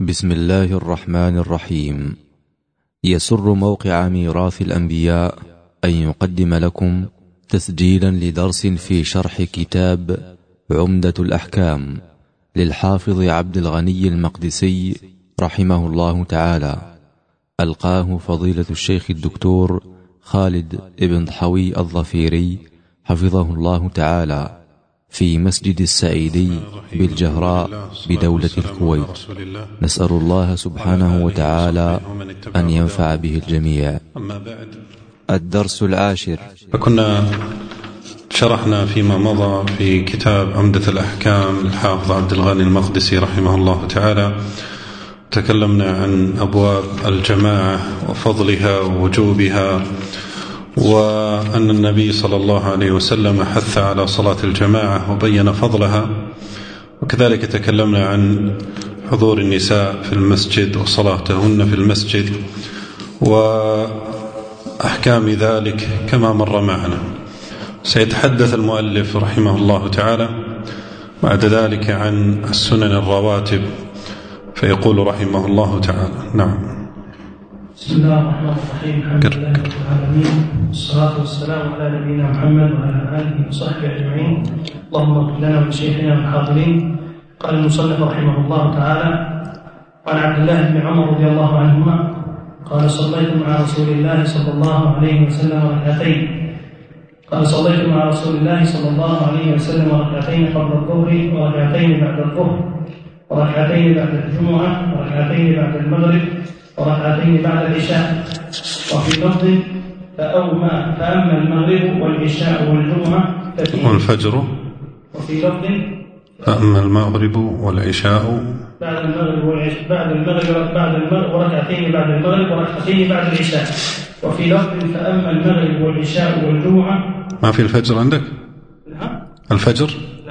بسم الله الرحمن الرحيم. يسر موقع ميراث الأنبياء أن يقدم لكم تسجيلا لدرس في شرح كتاب عمدة الأحكام للحافظ عبد الغني المقدسي رحمه الله تعالى، ألقاه فضيلة الشيخ الدكتور خالد ابن ضحوي الظفيري حفظه الله تعالى في مسجد السعيدي بالجهراء بدولة الكويت. نسأل الله سبحانه وتعالى أن ينفع به الجميع. الدرس العاشر. فكنا شرحنا فيما مضى في كتاب عمدة الأحكام للحافظ عبد الغني المقدسي رحمه الله تعالى، تكلمنا عن أبواب الجماعة وفضلها ووجوبها، وأن النبي صلى الله عليه وسلم حث على صلاة الجماعة وبين فضلها، وكذلك تكلمنا عن حضور النساء في المسجد وصلاتهن في المسجد وأحكام ذلك كما مر معنا. سيتحدث المؤلف رحمه الله تعالى بعد ذلك عن السنن الرواتب، فيقول رحمه الله تعالى: نعم. بسم الله الرحمن الرحيم. الحمد لله رب العالمين، والصلاة والسلام على نبينا محمد وعلى آله وصحبه أجمعين. اللهم اغفر لنا ولشيخنا والحاضرين. قال المصنف رحمه الله تعالى: وعن عبد الله بن عمر رضي الله عنهما قال: صليت مع رسول الله صلى الله عليه وسلم ركعتين. صليت مع رسول الله صلى الله عليه وسلم ركعتين قبل الظهر وركعتين بعد الظهر وركعتين بعد الجمعة وركعتين بعد المغرب وركعتين بعد العشاء. وفي لفظ: فأما المغرب والعشاء والجمعة والفجر. وفي لفظ: فأما المغرب والعشاء بعد المغرب وركعتين بعد المغرب وركعتين بعد العشاء. وفي لفظ: فأما المغرب والعشاء والجمعة. ما في الفجر عندك؟ الفجر؟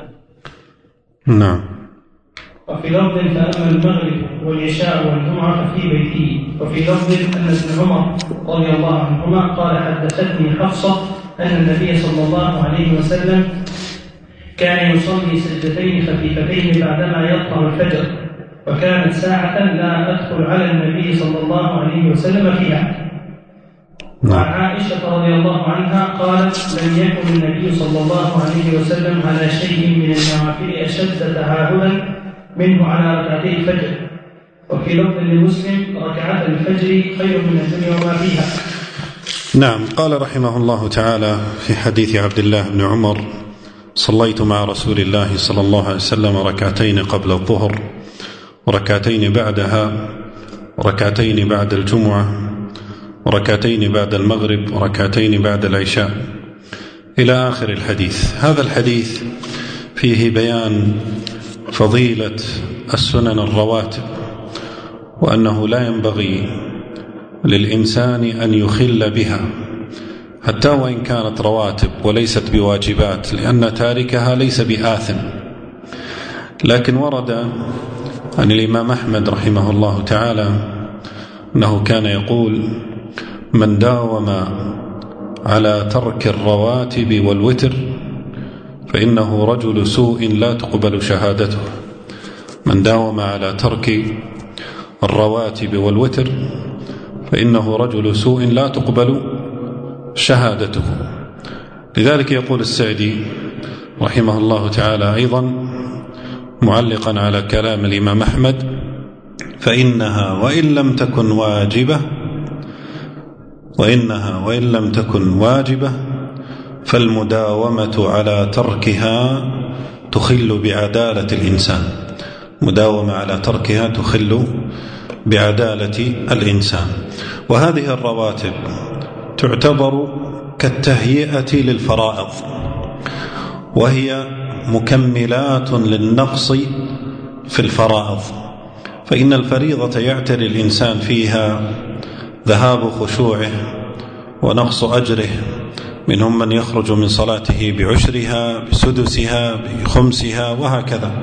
نعم. وفي لفظ: فأما المغرب والعشاء والجمعة ففي بيته. وفي لفظ أن ابن عمر رضي الله عنهما قال: حدثتني حفصة أن النبي صلى الله عليه وسلم كان يصلي سجدتين خفيفتين بعدما يطلع الفجر، وكانت ساعة لا أدخل على النبي صلى الله عليه وسلم فيها. وعن عائشة رضي الله عنها قالت: لم يكن النبي صلى الله عليه وسلم على شيء من النوافل أشد تعاهدا منه على ركعتي الفجر. وفي لفظ لمسلم: ركعات الفجر خير من الدنيا وما فيها. نعم. قال رحمه الله تعالى في حديث عبد الله بن عمر: صليت مع رسول الله صلى الله عليه وسلم ركعتين قبل الظهر وركعتين بعدها وركعتين بعد الجمعة وركعتين بعد المغرب وركعتين بعد العشاء، إلى آخر الحديث. هذا الحديث فيه بيان فضيلة السنن الرواتب، وأنه لا ينبغي للإنسان أن يخل بها حتى وإن كانت رواتب وليست بواجبات، لأن تاركها ليس بآثم. لكن ورد عن الإمام أحمد رحمه الله تعالى أنه كان يقول: من داوم على ترك الرواتب والوتر فإنه رجل سوء لا تقبل شهادته. من داوم على ترك الرواتب والوتر فإنه رجل سوء لا تقبل شهادته. لذلك يقول السعدي رحمه الله تعالى أيضا معلقا على كلام الإمام أحمد: فإنها وإن لم تكن واجبة فالمداومة على تركها تخل بعدالة الإنسان. مداومة على تركها تخل بعدالة الإنسان. وهذه الرواتب تعتبر كالتهيئة للفرائض، وهي مكملات للنقص في الفرائض. فإن الفريضة يعتري الإنسان فيها ذهاب خشوعه ونقص أجره، منهم من يخرج من صلاته بعشرها بسدسها بخمسها وهكذا.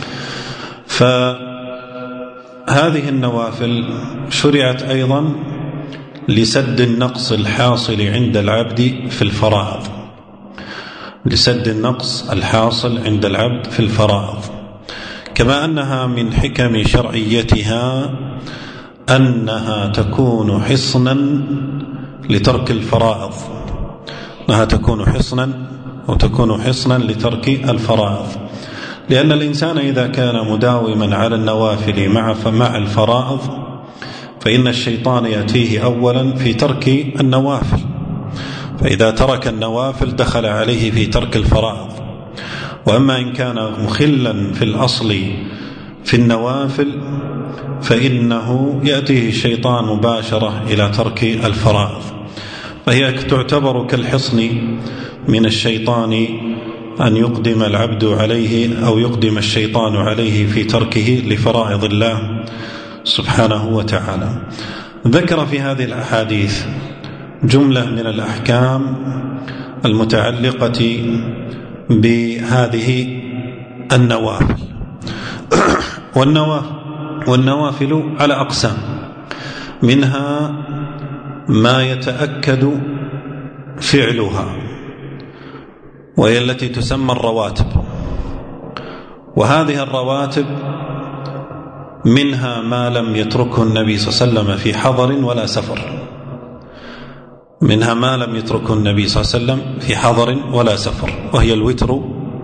فهذه النوافل شرعت أيضا لسد النقص الحاصل عند العبد في الفرائض، لسد النقص الحاصل عند العبد في الفرائض، كما أنها من حكم شرعيتها أنها تكون حصنا لترك الفرائض، أنها تكون حصنا لترك الفرائض، لأن الإنسان إذا كان مداوما على النوافل مع الفرائض فإن الشيطان يأتيه أولا في ترك النوافل، فإذا ترك النوافل دخل عليه في ترك الفرائض. وأما إن كان مخلا في الأصل في النوافل فإنه يأتيه الشيطان مباشرة إلى ترك الفرائض، فهي تعتبر كالحصن من الشيطان أن يقدم العبد عليه أو يقدم الشيطان عليه في تركه لفرائض الله سبحانه وتعالى. ذكر في هذه الأحاديث جملة من الأحكام المتعلقة بهذه النوافل. والنوافل على أقسام، منها ما يتأكد فعلها وهي التي تسمى الرواتب، وهذه الرواتب منها ما لم يتركه النبي صلى الله عليه وسلم في حضر ولا سفر، منها ما لم يتركه النبي صلى الله عليه وسلم في حضر ولا سفر، وهي الوتر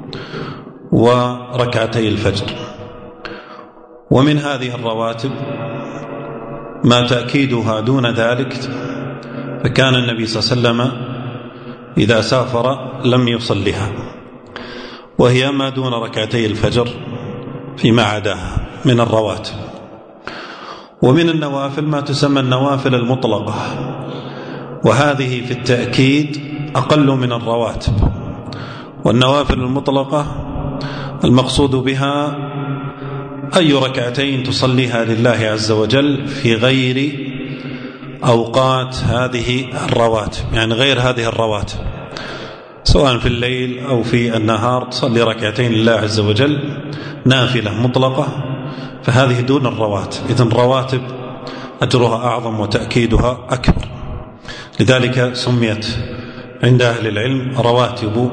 وركعتي الفجر. ومن هذه الرواتب ما تأكيدها دون ذلك، فكان النبي صلى الله عليه وسلم إذا سافر لم يصلها، وهي ما دون ركعتي الفجر فيما عداها من الرواتب. ومن النوافل ما تسمى النوافل المطلقة، وهذه في التأكيد أقل من الرواتب. والنوافل المطلقة المقصود بها أي ركعتين تصليها لله عز وجل في غير أوقات هذه الرواتب، يعني غير هذه الرواتب، سواء في الليل أو في النهار تصلي ركعتين لله عز وجل نافلة مطلقة، فهذه دون الرواتب. إذن الرواتب أجرها أعظم وتأكيدها أكبر، لذلك سميت عند أهل العلم رواتب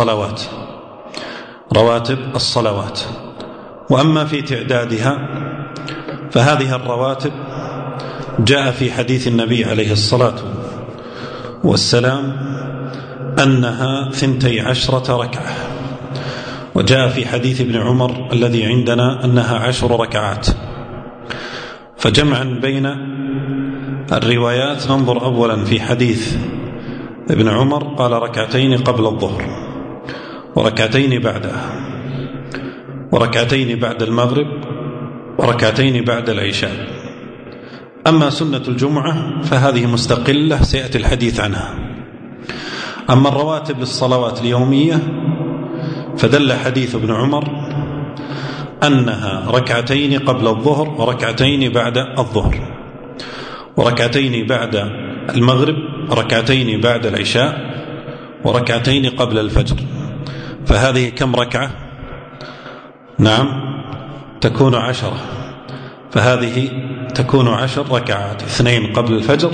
الصلوات. وأما في تعدادها فهذه الرواتب جاء في حديث النبي عليه الصلاة والسلام أنها 12 ركعة، وجاء في حديث ابن عمر الذي عندنا أنها 10 ركعات. فجمعا بين الروايات ننظر أولا في حديث ابن عمر قال ركعتين قبل الظهر، وركعتين بعدها، وركعتين بعد المغرب، وركعتين بعد العشاء. أما سنة الجمعة فهذه مستقلة سيأتي الحديث عنها. أما الرواتب للصلوات اليومية فدل حديث ابن عمر أنها ركعتين قبل الظهر، وركعتين بعد الظهر، وركعتين بعد المغرب، ركعتين بعد العشاء، وركعتين قبل الفجر. فهذه كم ركعة؟ نعم تكون 10. فهذه تكون 10 ركعات، 2 قبل الفجر،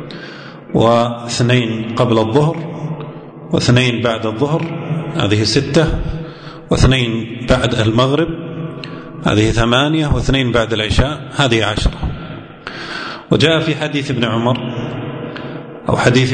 و2 قبل الظهر، و2 بعد الظهر، هذه 6، و2 بعد المغرب، هذه 8، و2 بعد العشاء، هذه 10. وجاء في حديث ابن عمر أو حديث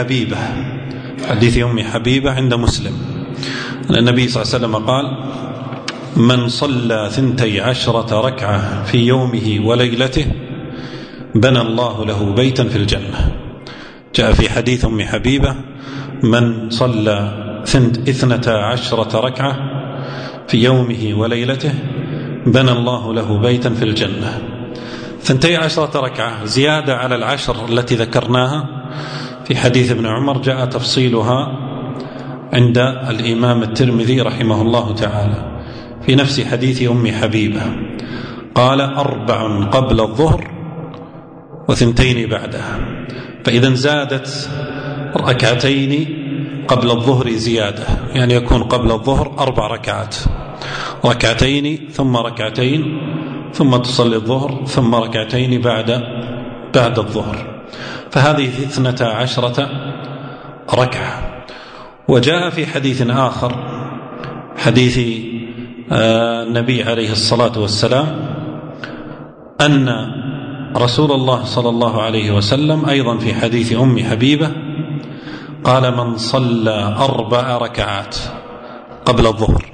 أم حبيبة عند مسلم أن النبي صلى الله عليه وسلم قال من صلى 12 ركعة في يومه وليلته بنى الله له بيتا في الجنة. جاء في حديث أم حبيبة من صلى 12 ركعة في يومه وليلته بنى الله له بيتا في الجنة. 12 ركعة زيادة على 10 التي ذكرناها في حديث ابن عمر، جاء تفصيلها عند الإمام الترمذي رحمه الله تعالى في نفس حديث أم حبيبة، قال 4 قبل الظهر و2 بعدها. فإذا زادت ركعتين قبل الظهر زيادة، يعني يكون قبل الظهر 4 ركعات، ركعتين ثم ركعتين ثم تصلي الظهر ثم ركعتين بعد الظهر، فهذه 12 ركعة. وجاء في حديث آخر حديث النبي عليه الصلاة والسلام أن رسول الله صلى الله عليه وسلم أيضا في حديث أم حبيبة قال: من صلى 4 ركعات قبل الظهر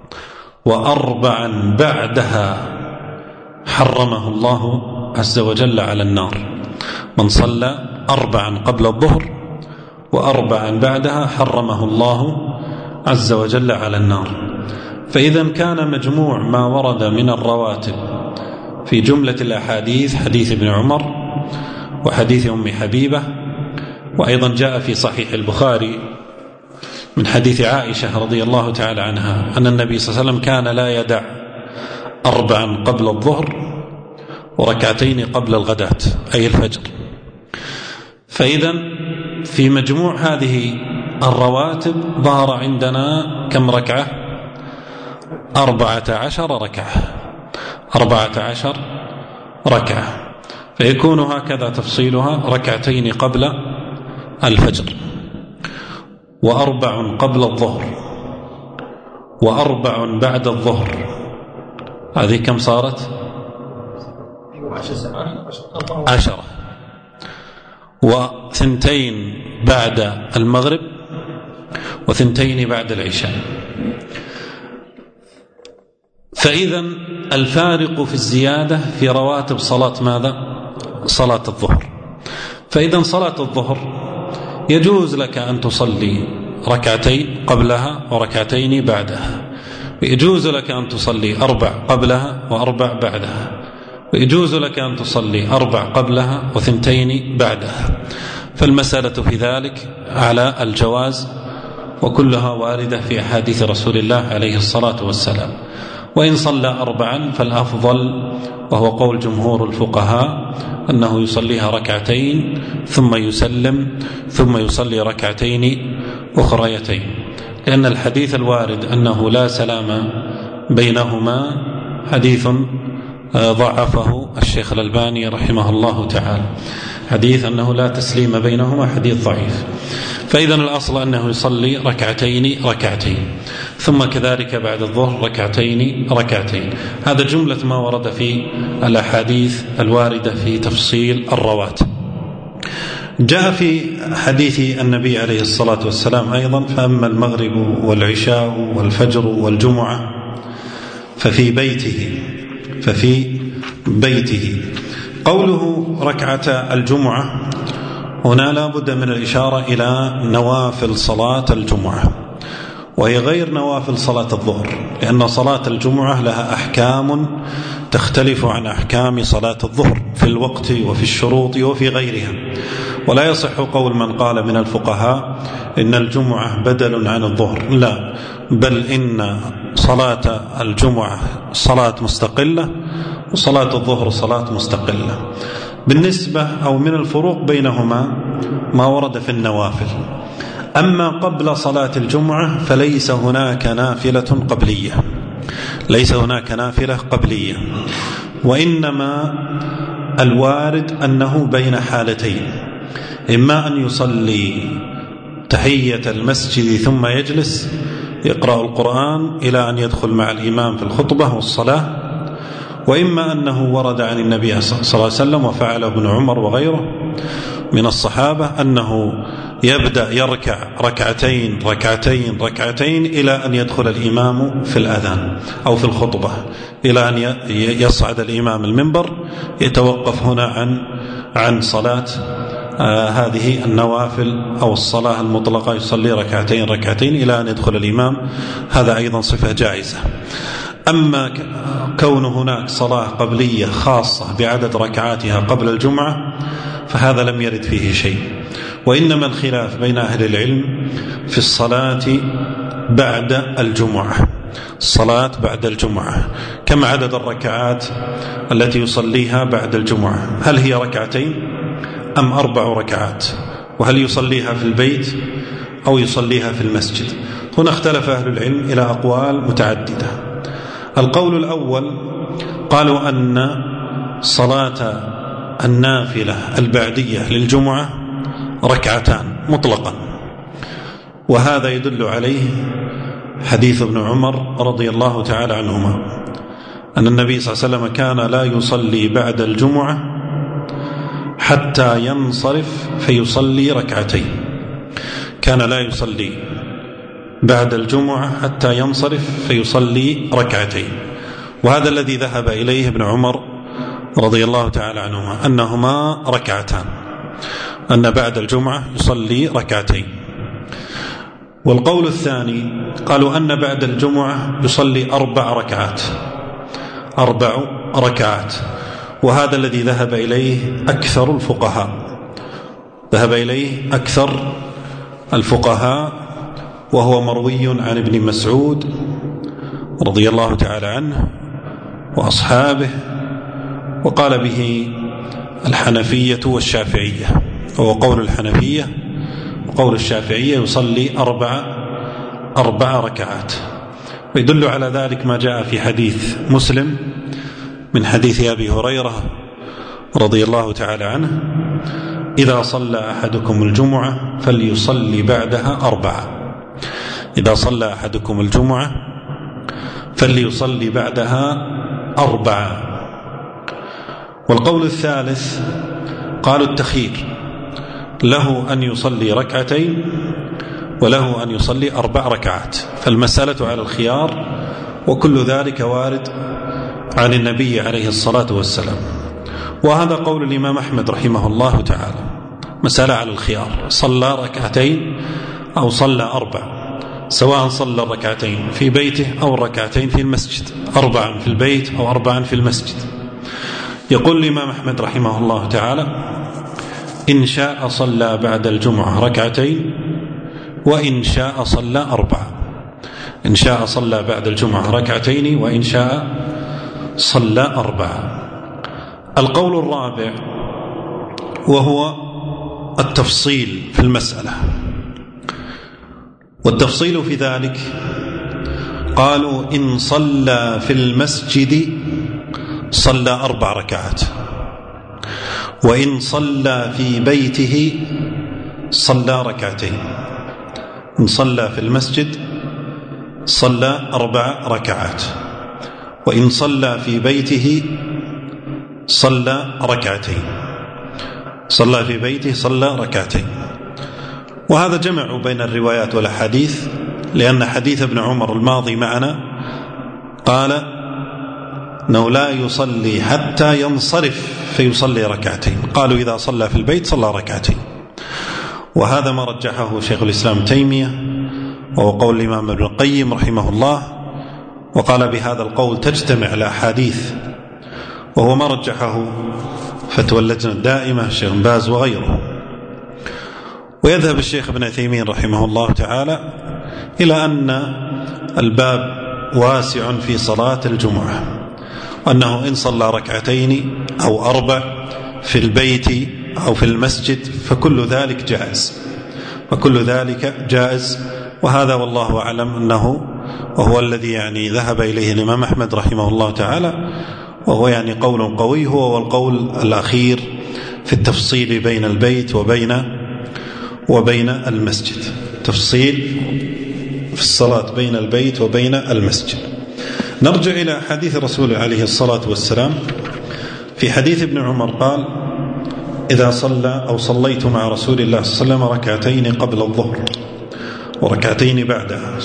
و4 بعدها حرمه الله عز وجل على النار. من صلى 4 قبل الظهر و4 بعدها حرمه الله عز وجل على النار. فإذا كان مجموع ما ورد من الرواتب في جملة الأحاديث حديث ابن عمر وحديث أم حبيبة، وأيضا جاء في صحيح البخاري من حديث عائشة رضي الله تعالى عنها أن النبي صلى الله عليه وسلم كان لا يدع 4 قبل الظهر و2 قبل الغداة أي الفجر. فإذا في مجموع هذه الرواتب ظهر عندنا كم ركعة؟ 14 ركعة. 14 ركعة، فيكون هكذا تفصيلها: 2 قبل الفجر و4 قبل الظهر و4 بعد الظهر. هذه كم صارت؟ 10. و2 بعد المغرب و2 بعد العشاء. فإذا الفارق في الزيادة في رواتب صلاة ماذا؟ صلاة الظهر. فإذا صلاة الظهر يجوز لك أن تصلي 2 قبلها و2 بعدها، ويجوز لك أن تصلي 4 قبلها و4 بعدها، ويجوز لك أن تصلي 4 قبلها و2 بعدها. فالمسألة في ذلك على الجواز، وكلها واردة في أحاديث رسول الله عليه الصلاة والسلام. وإن صلى 4 فالأفضل، وهو قول جمهور الفقهاء، أنه يصليها 2 ثم يسلم ثم يصلي 2 أخريتين، لأن الحديث الوارد أنه لا سلام بينهما حديث ضعفه الشيخ الألباني رحمه الله تعالى. حديث أنه لا تسليم بينهما حديث ضعيف. فإذا الأصل أنه يصلي 2 ثم كذلك بعد الظهر 2. هذا جملة ما ورد في الأحاديث الواردة في تفصيل الرواتب. جاء في حديث النبي عليه الصلاة والسلام أيضا: فأما المغرب والعشاء والفجر والجمعة ففي بيته. قوله 2 الجمعة هنا لا بد من الإشارة إلى نوافل صلاة الجمعة، وهي غير نوافل صلاة الظهر، لأن صلاة الجمعة لها أحكام تختلف عن أحكام صلاة الظهر في الوقت وفي الشروط وفي غيرها. ولا يصح قول من قال من الفقهاء إن الجمعة بدل عن الظهر، لا، بل إن صلاة الجمعة صلاة مستقلة وصلاة الظهر صلاة مستقلة. بالنسبة أو من الفروق بينهما ما ورد في النوافل. أما قبل صلاة الجمعة فليس هناك نافلة قبلية، ليس هناك نافلة قبلية، وإنما الوارد أنه بين حالتين: إما أن يصلي تحية المسجد ثم يجلس يقرأ القرآن إلى أن يدخل مع الإمام في الخطبة والصلاة، وإما أنه ورد عن النبي صلى الله عليه وسلم وفعله ابن عمر وغيره من الصحابة أنه يبدأ يركع 2 إلى أن يدخل الإمام في الأذان أو في الخطبة، إلى أن يصعد الإمام المنبر، يتوقف هنا عن صلاة هذه النوافل أو الصلاة المطلقة، يصلي 2 إلى أن يدخل الإمام. هذا أيضا صفة جائزة. أما كون هناك صلاة قبلية خاصة بعدد ركعاتها قبل الجمعة فهذا لم يرد فيه شيء، وإنما الخلاف بين أهل العلم في الصلاة بعد الجمعة. الصلاة بعد الجمعة كم عدد الركعات التي يصليها بعد الجمعة؟ هل هي 2 أم 4 ركعات؟ وهل يصليها في البيت أو يصليها في المسجد؟ هنا اختلف أهل العلم إلى أقوال متعددة. القول الأول قالوا أن صلاة النافلة البعدية للجمعة 2 مطلقا، وهذا يدل عليه حديث ابن عمر رضي الله تعالى عنهما أن النبي صلى الله عليه وسلم كان لا يصلي بعد الجمعة حتى ينصرف فيصلي ركعتين. كان لا يصلي بعد الجمعة حتى ينصرف فيصلي ركعتين. وهذا الذي ذهب إليه ابن عمر رضي الله تعالى عنهما أنهما ركعتان، أن بعد الجمعة يصلي ركعتين. والقول الثاني قالوا أن بعد الجمعة يصلي 4 ركعات، 4 ركعات. وهذا الذي ذهب إليه أكثر الفقهاء، ذهب إليه أكثر الفقهاء، وهو مروي عن ابن مسعود رضي الله تعالى عنه وأصحابه، وقال به الحنفية والشافعية. وهو قول الحنفية وقول الشافعية يصلي 4 ركعات. ويدل على ذلك ما جاء في حديث مسلم من حديث أبي هريرة رضي الله تعالى عنه: إذا صلى أحدكم الجمعة فليصلي بعدها 4. إذا صلى أحدكم الجمعة فليصلي بعدها 4. والقول الثالث قالوا التخيير، له أن يصلي ركعتين وله أن يصلي 4 ركعات، فالمسألة على الخيار، وكل ذلك وارد عن النبي عليه الصلاة والسلام. وهذا قول الإمام أحمد رحمه الله تعالى، مسألة على الخيار، صلى ركعتين أو صلى 4، سواء صلى الركعتين في بيته أو الركعتين في المسجد، 4 في البيت أو 4 في المسجد. يقول الإمام أحمد رحمه الله تعالى: إن شاء صلى بعد الجمعة ركعتين وإن شاء صلى 4. إن شاء صلى بعد الجمعة ركعتين وإن شاء صلى 4. القول الرابع وهو التفصيل في المسألة، والتفصيل في ذلك قالوا: إن صلى في المسجد صلى 4 ركعات، وإن صلى في بيته صلى ركعتين. إن صلى في المسجد صلى 4 ركعات، وإن صلى في بيته صلى ركعتين. صلى في بيته صلى ركعتين. وهذا جمع بين الروايات والأحاديث، لأن حديث ابن عمر الماضي معنا قال أنه لا يصلي حتى ينصرف فيصلي ركعتين، قالوا إذا صلى في البيت صلى ركعتين. وهذا ما رجحه شيخ الإسلام تيمية، وهو قول الإمام ابن القيم رحمه الله، وقال بهذا القول تجتمع الأحاديث، وهو ما رجحه فتوى اللجنة الدائمة الشيخ بن باز وغيره. ويذهب الشيخ ابن عثيمين رحمه الله تعالى إلى أن الباب واسع في صلاة الجمعة، وأنه إن صلى ركعتين أو 4 في البيت أو في المسجد فكل ذلك جائز، وكل ذلك جائز. وهذا والله أعلم أنه وهو الذي يعني ذهب إليه الإمام أحمد رحمه الله تعالى، وهو يعني قول قوي، هو القول الأخير في التفصيل بين البيت وبين المسجد، تفصيل في الصلاة بين البيت وبين المسجد. نرجع إلى حديث الرسول عليه الصلاة والسلام. في حديث ابن عمر قال: إذا صلى أو صليت مع رسول الله صلى الله عليه وسلم ركعتين قبل الظهر وركعتين بعدها،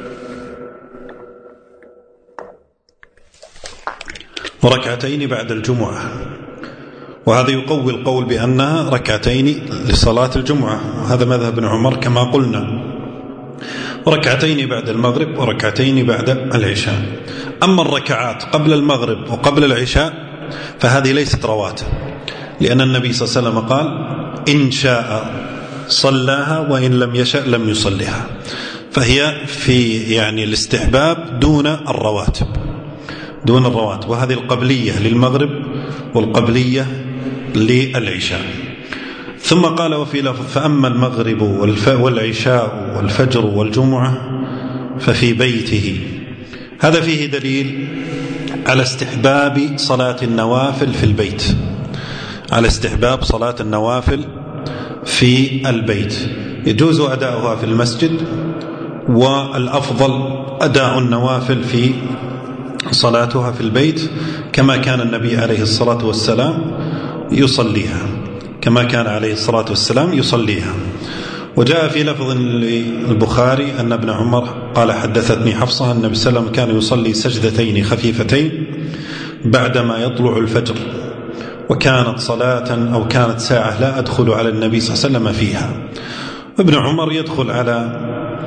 وركعتين بعد الجمعة. وهذا يقوي القول بأنها ركعتين لصلاة الجمعة، وهذا مذهب ابن عمر كما قلنا، وركعتين بعد المغرب وركعتين بعد العشاء. أما الركعات قبل المغرب وقبل العشاء فهذه ليست رواتب، لأن النبي صلى الله عليه وسلم قال: إن شاء صلاها وإن لم يشاء لم يصلها، فهي في يعني الاستحباب دون الرواتب، دون الرواتب. وهذه القبلية للمغرب والقبلية للعشاء. ثم قال وفي لفظ: فأما المغرب والعشاء والفجر والجمعة ففي بيته. هذا فيه دليل على استحباب صلاة النوافل في البيت، على استحباب صلاة النوافل في البيت. يجوز أداؤها في المسجد والأفضل أداء النوافل في صلاتها في البيت كما كان النبي عليه الصلاة والسلام يصليها، كما كان عليه الصلاة والسلام يصليها. وجاء في لفظ البخاري أن ابن عمر قال حدثتني حفصة أن النبي صلى الله عليه وسلم كان يصلي سجدتين خفيفتين بعدما يطلع الفجر، وكانت صلاة أو كانت ساعة لا أدخل على النبي صلى الله عليه وسلم فيها. ابن عمر يدخل على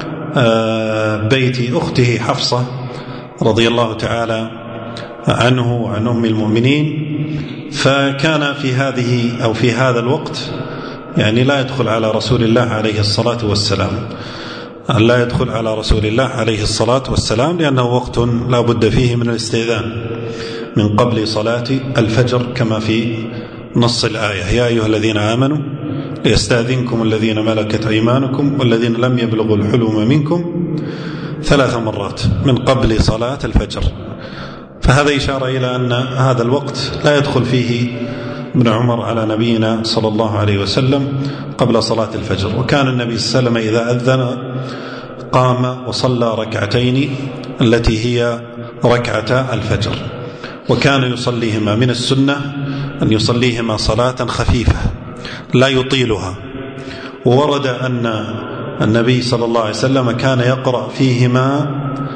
بيت أخته حفصة رضي الله تعالى عنه وعن أم المؤمنين، فكان في هذه أو في هذا الوقت يعني لا يدخل على رسول الله عليه الصلاة والسلام، لا يدخل على رسول الله عليه الصلاة والسلام، لأنه وقت لا بد فيه من الاستئذان من قبل صلاة الفجر كما في نص الآية: يا أيها الذين آمنوا ليستأذنكم الذين ملكت أيمانكم والذين لم يبلغوا الحلم منكم 3 مرات من قبل صلاة الفجر. فهذا إشارة إلى أن هذا الوقت لا يدخل فيه ابن عمر على نبينا صلى الله عليه وسلم قبل صلاة الفجر. وكان النبي صلى الله عليه وسلم إذا أذن قام وصلى ركعتين التي هي ركعتا الفجر، وكان يصليهما من السنة أن يصليهما صلاة خفيفة لا يطيلها. وورد أن النبي صلى الله عليه وسلم كان يقرأ فيهما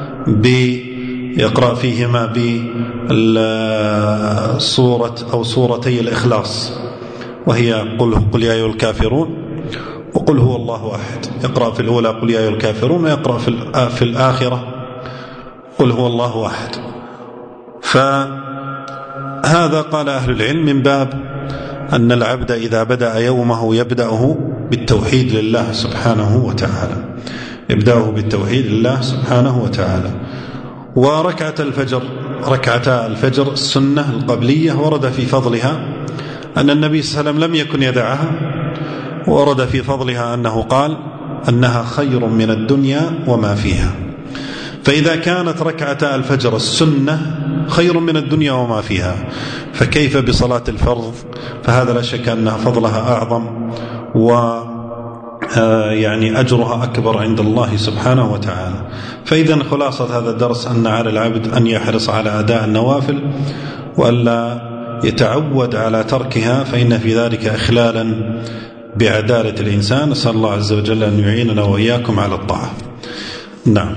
بالسورة أو سورتي الإخلاص، وهي قل يا أيها الكافرون وقل هو الله أحد. يقرأ في الأولى قل يا أيها الكافرون، ويقرأ في الآخرة قل هو الله أحد. فهذا قال أهل العلم من باب أن العبد إذا بدأ يومه يبدأه بالتوحيد لله سبحانه وتعالى، يبدأه بالتوحيد لله سبحانه وتعالى. وركعة الفجر، ركعتا الفجر السنة القبلية ورد في فضلها أن النبي صلى الله عليه وسلم لم يكن يدعها، ورد في فضلها أنه قال أنها خير من الدنيا وما فيها. فإذا كانت ركعتا الفجر السنة خير من الدنيا وما فيها، فكيف بصلاة الفرض؟ فهذا لا شك أن فضلها أعظم يعني أجرها أكبر عند الله سبحانه وتعالى. فإذا خلاصة هذا الدرس أن على العبد أن يحرص على أداء النوافل وألا يتعود على تركها، فإن في ذلك إخلالا بعدالة الإنسان. نسأل الله عز وجل أن يعيننا وإياكم على الطاعة. نعم.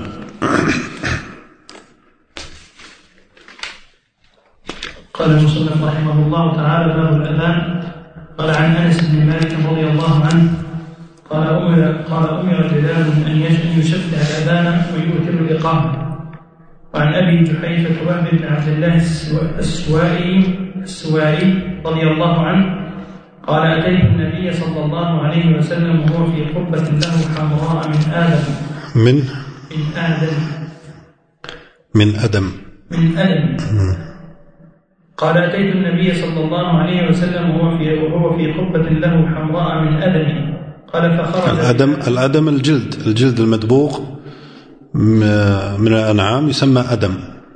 قال المصنف رحمه الله تعالى: باب الأذان. قال عن أنس بن مالك رضي الله عنه قال أمر بلال أن يشفع الأذان ويؤثر الإقامة. وعن أبي جحيفة وهب بن عبد الله السوائي رضي الله عنه قال: أتيت النبي صلى الله عليه وسلم وهو في قبة له حمراء من آدم. قال: أتيت النبي صلى الله عليه وسلم وهو في قبة له حمراء من أدم. قال: فخرج الأدم الجلد المدبوغ من الأنعام يسمى أدم.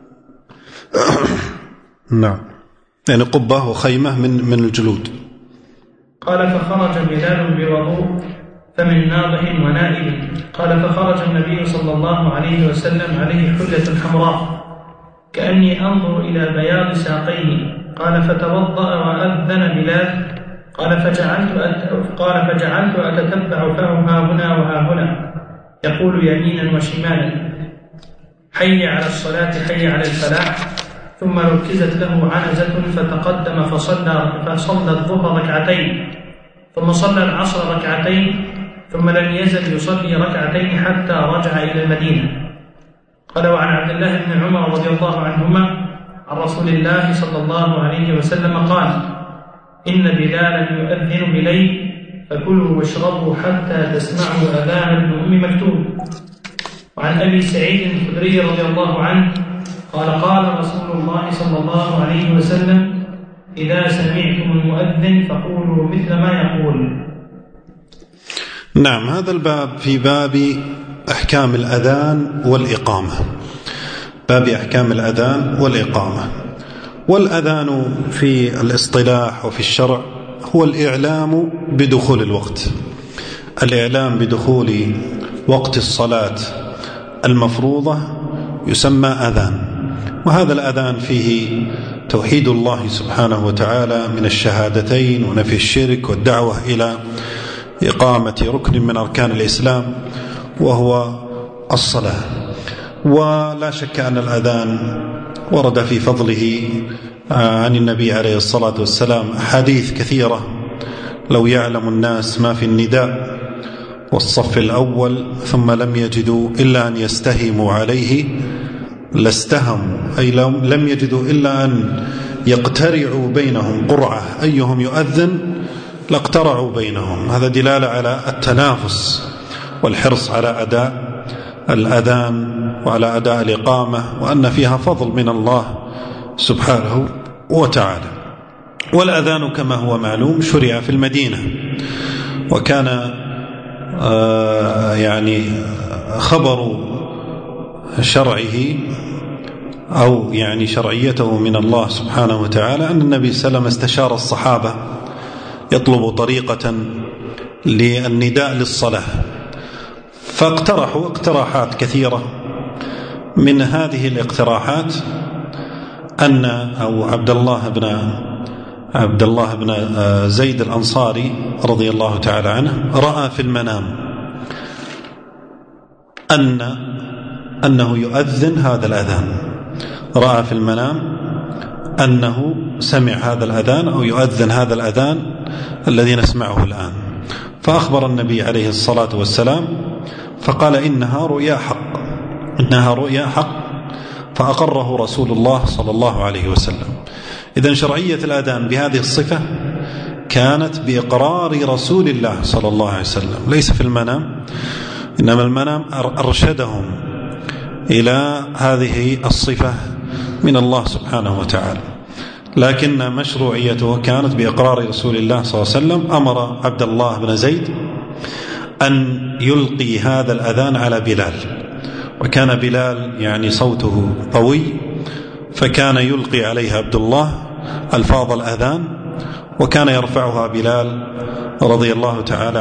نعم، يعني قبة وخيمة من الجلود. قال: فخرج بلال بوضوء فمن ناضح ونائب. قال: فخرج النبي صلى الله عليه وسلم عليه حلة حمراء كأني أنظر إلى بياض ساقيه. قال: فتوضأ وأذن بلال. قال: فجعلت أتتبع فاه ها هنا وها هنا يقول يمينا وشمالا: حي على الصلاة، حي على الفلاح. ثم ركزت له عنزة فتقدم فصلى الظهر ركعتين، ثم صلى العصر ركعتين، ثم لم يزل يصلي ركعتين حتى رجع إلى المدينة. قال: وعن عبد الله بن عمر رضي الله عنهما عن رسول الله صلى الله عليه وسلم قال: إن بلالا يؤذن بليل فكلوا واشربوا حتى تسمعوا أذان ابن أم مكتوم. وعن أبي سعيد الخدري رضي الله عنه قال: قال رسول الله صلى الله عليه وسلم: إذا سمعتم المؤذن فقولوا مثل ما يقول. نعم، هذا الباب في باب أحكام الأذان والإقامة، باب أحكام الأذان والإقامة. والأذان في الاصطلاح وفي الشرع هو الإعلام بدخول الوقت، الإعلام بدخول وقت الصلاة المفروضة يسمى أذان، وهذا الأذان فيه توحيد الله سبحانه وتعالى من الشهادتين ونفي الشرك والدعوة إلى إقامة ركن من أركان الإسلام وهو الصلاة. ولا شك أن الأذان ورد في فضله عن النبي عليه الصلاة والسلام أحاديث كثيرة، لو يعلم الناس ما في النداء والصف الأول ثم لم يجدوا إلا أن يستهموا عليه لاستهموا، أي لم يجدوا إلا أن يقترعوا بينهم قرعة أيهم يؤذن لاقترعوا بينهم. هذا دلالة على التنافس والحرص على أداء الأذان وعلى أداء الإقامة، وأن فيها فضل من الله سبحانه وتعالى. والأذان كما هو معلوم شرع في المدينة، وكان يعني خبر شرعه أو يعني شرعيته من الله سبحانه وتعالى أن النبي صلى الله عليه وسلم استشار الصحابة يطلب طريقة للنداء للصلاة، فاقترحوا اقتراحات كثيرة. من هذه الاقتراحات أن عبد الله بن زيد الأنصاري رضي الله تعالى عنه رأى في المنام أنه يؤذن هذا الأذان، رأى في المنام أنه سمع هذا الأذان أو يؤذن هذا الأذان الذي نسمعه الآن، فأخبر النبي عليه الصلاة والسلام فقال إنها رؤيا حق، فأقره رسول الله صلى الله عليه وسلم. إذن شرعية الأذان بهذه الصفة كانت بإقرار رسول الله صلى الله عليه وسلم، ليس في المنام، إنما المنام أرشدهم إلى هذه الصفة من الله سبحانه وتعالى، لكن مشروعيته كانت بإقرار رسول الله صلى الله عليه وسلم. أمر عبد الله بن زيد أن يلقي هذا الأذان على بلال، وكان بلال يعني صوته قوي، فكان يلقي عليها عبد الله ألفاظ الأذان، وكان يرفعها بلال رضي الله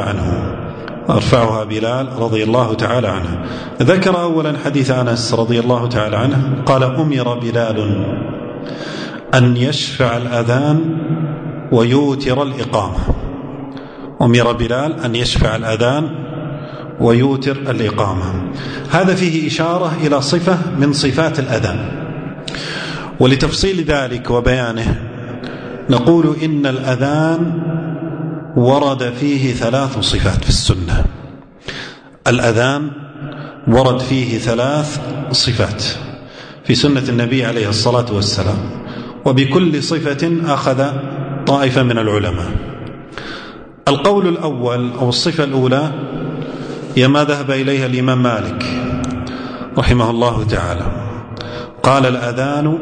تعالى عنه. ذكر أولا حديث أنس رضي الله تعالى عنه قال: أمر بلال أن يشفع الأذان ويوتر الإقامة. أمر بلال أن يشفع الأذان ويوتر الإقامة. هذا فيه إشارة إلى صفة من صفات الأذان. ولتفصيل ذلك وبيانه نقول إن الأذان ورد فيه 3 صفات في السنة. الأذان ورد فيه 3 صفات في سنة النبي عليه الصلاة والسلام، وبكل صفة أخذ طائفة من العلماء. القول الأول أو الصفة الأولى هي ما ذهب إليها الإمام مالك رحمه الله تعالى، قال: الأذان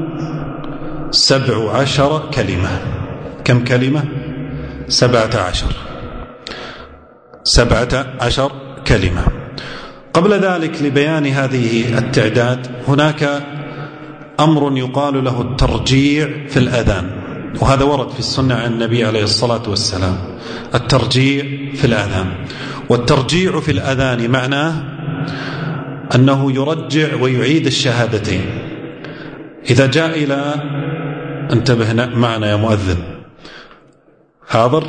17 كلمة. كم كلمة؟ 17 كلمة. قبل ذلك لبيان هذه التعداد هناك أمر يقال له الترجيع في الأذان، وهذا ورد في السنة عن النبي عليه الصلاة والسلام، الترجيع في الأذان. والترجيع في الأذان معناه أنه يرجع ويعيد الشهادتين. إذا جاء إلى، انتبه معنا يا مؤذن، حاضر،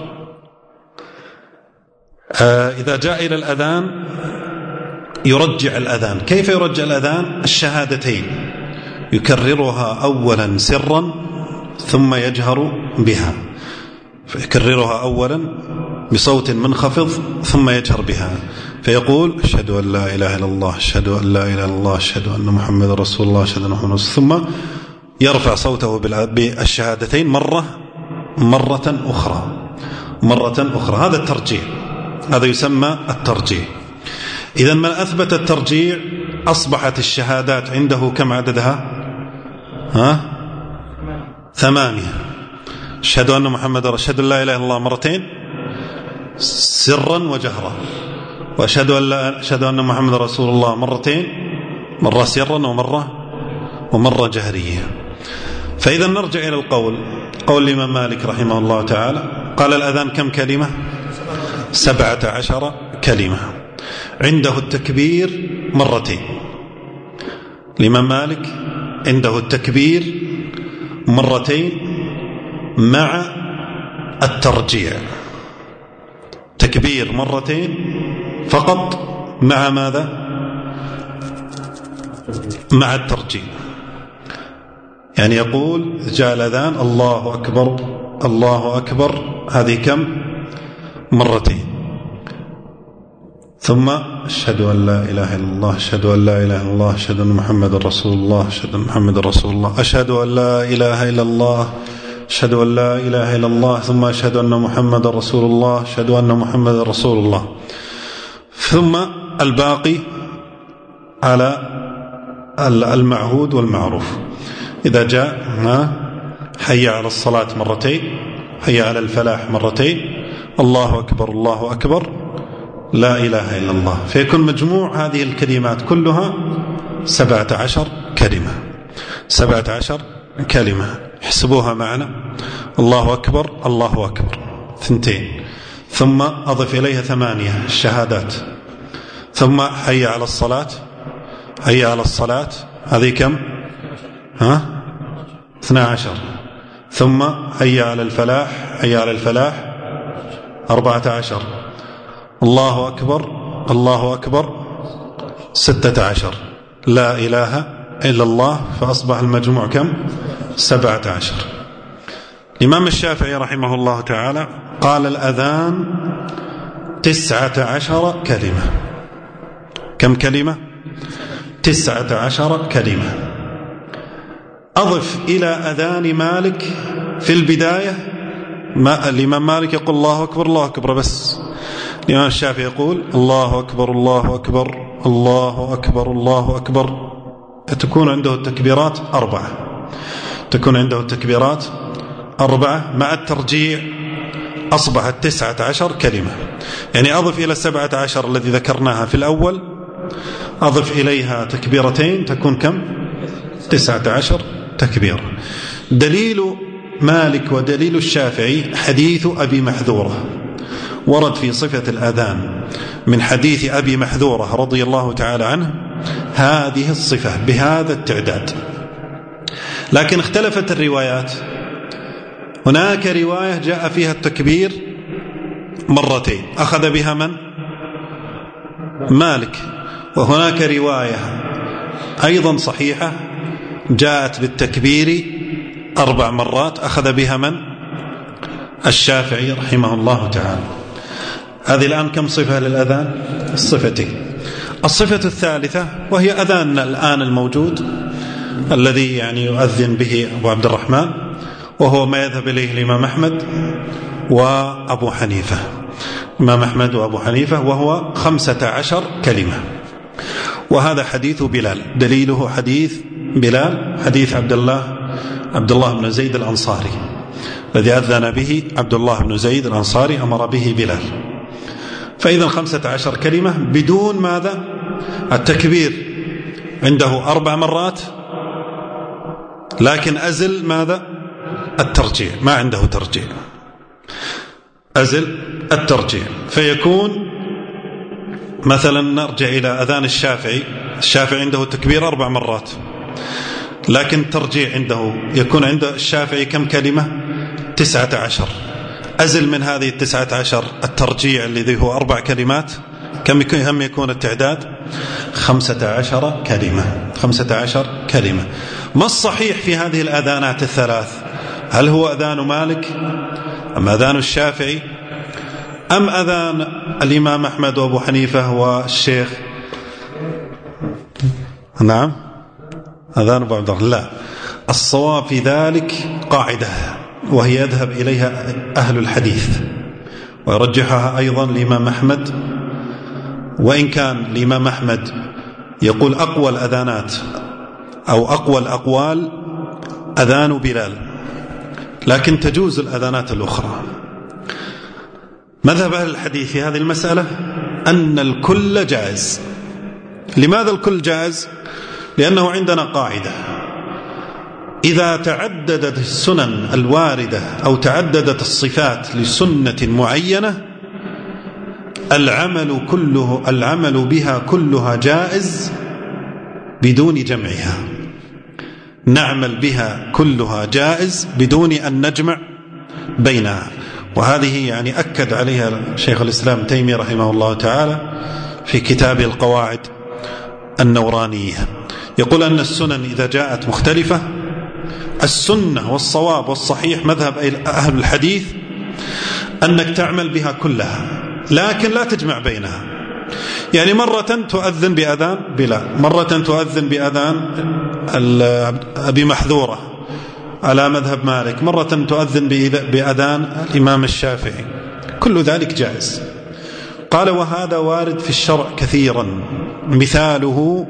إذا جاء إلى الأذان يرجع الأذان. كيف يرجع الأذان؟ الشهادتين يكررها أولا سرا ثم يجهر بها، فيكررها أولا بصوت منخفض ثم يجهر بها، فيقول: أشهد أن لا إله إلا الله، أشهد أن لا إله إلا الله، أشهد أن محمد رسول الله، أشهد أن محمد رسول الله، ثم يرفع صوته بالشهادتين مرة أخرى. هذا الترجيع، هذا يسمى الترجيع. إذن من أثبت الترجيع أصبحت الشهادات عنده كم عددها؟ 8. أشهد أن محمد، أشهد أن لا إله إلا الله مرتين سرا وجهرا، وأشهد أن محمد رسول الله مرتين، مرة سرا ومرة جهرية. فإذا نرجع إلى قول الإمام مالك رحمه الله تعالى، قال: الأذان كم كلمة؟ 17 كلمة. عنده التكبير مرتين، الإمام مالك عنده التكبير مرتين مع الترجيع، تكبير مرتين فقط مع ماذا؟ مع الترجيع. يعني يقول جاء الأذان الله أكبر الله أكبر، هذه كم؟ مرتين. ثم أشهد أن لا إله إلا الله، أشهد أن لا إله إلا الله، أشهد أن محمد رسول الله، أشهد أن محمد رسول الله، أشهد أن لا إله إلا الله، أشهد أن لا إله إلا الله، ثم أشهد أن محمد رسول الله، أشهد أن محمد رسول الله. ثم الباقي على المعهود والمعروف. إذا جاء حي على الصلاة مرتين، حي على الفلاح مرتين، الله أكبر الله أكبر، لا إله إلا الله، فيكون مجموع هذه الكلمات كلها 17 كلمة. 17 كلمة، احسبوها معنا. الله أكبر الله أكبر 2، ثم أضف إليها 8 الشهادات، ثم حي على الصلاة، حي على الصلاة، هذه كم؟ 12. ثم حي على الفلاح، حي على الفلاح 14. الله أكبر الله أكبر 16. لا إله إلا الله، فأصبح المجموع كم؟ 17. الإمام الشافعي رحمه الله تعالى قال الأذان 19 كلمة. كم كلمة؟ 19 كلمة. أضف إلى أذان مالك في البداية، الإمام مالك يقول الله أكبر الله أكبر بس، الإمام الشافعي يقول الله أكبر الله أكبر الله أكبر الله أكبر. تكون عنده التكبيرات 4، تكون عنده التكبيرات 4 مع الترجيع، أصبحت 19 كلمة. يعني أضف إلى 17 الذي ذكرناها في الأول، أضف إليها تكبيرتين، تكون كم؟ 19 تكبير. دليل مالك ودليل الشافعي حديث أبي محذورة، ورد في صفة الأذان من حديث أبي محذورة رضي الله تعالى عنه هذه الصفة بهذا التعداد. لكن اختلفت الروايات، هناك رواية جاء فيها التكبير مرتين أخذ بها من؟ مالك. وهناك رواية أيضا صحيحة جاءت بالتكبير 4 مرات أخذ بها من؟ الشافعي رحمه الله تعالى. هذه الآن كم صفة للأذان؟ الصفتين. الصفة الثالثة وهي أذاننا الآن الموجود الذي يعني يؤذن به أبو عبد الرحمن، وهو ما يذهب إليه الإمام أحمد وأبو حنيفة، الإمام أحمد وأبو حنيفة، وهو 15 كلمة. وهذا حديث بلال، دليله حديث بلال، حديث عبد الله بن زيد الأنصاري الذي أذن به عبد الله بن زيد الأنصاري، أمر به بلال. فإذا 15 كلمة بدون ماذا؟ التكبير عنده 4 مرات، لكن أزل ماذا؟ الترجيع، ما عنده ترجيع، أزل الترجيع. فيكون مثلا نرجع إلى أذان الشافعي عنده التكبير 4 مرات، لكن ترجيع عنده يكون عند الشافعي كم كلمة؟ 19. أزل من هذه 19 الترجيع الذي هو 4 كلمات، كم يكون التعداد؟ 15 كلمة. 15 كلمة. ما الصحيح في هذه الأذانات الثلاث؟ هل هو أذان مالك أم أذان الشافعي أم أذان الإمام أحمد وأبو حنيفة والشيخ؟ نعم أذان أبو عبد الله. لا، الصواب في ذلك قاعدة وهي يذهب إليها أهل الحديث ويرجحها أيضا الإمام أحمد، وإن كان الإمام أحمد يقول أقوى الأذانات أو أقوى الأقوال أذان بلال، لكن تجوز الأذانات الأخرى. مذهب أهل الحديث في هذه المسألة أن الكل جائز. لماذا الكل جائز؟ لأنه عندنا قاعدة: إذا تعددت السنن الواردة أو تعددت الصفات لسنة معينة العمل بها كلها جائز بدون جمعها، نعمل بها كلها جائز بدون أن نجمع بينها. وهذه يعني أكد عليها شيخ الإسلام تيمية رحمه الله تعالى في كتاب القواعد النورانية، يقول أن السنن إذا جاءت مختلفة، السنة والصواب والصحيح مذهب أهل الحديث أنك تعمل بها كلها لكن لا تجمع بينها. يعني مرة تؤذن بأذان بلال، مرة تؤذن بأذان أبي محذورة على مذهب مالك، مرة تؤذن بأذان الإمام الشافعي، كل ذلك جائز. قال وهذا وارد في الشرع كثيرا، مثاله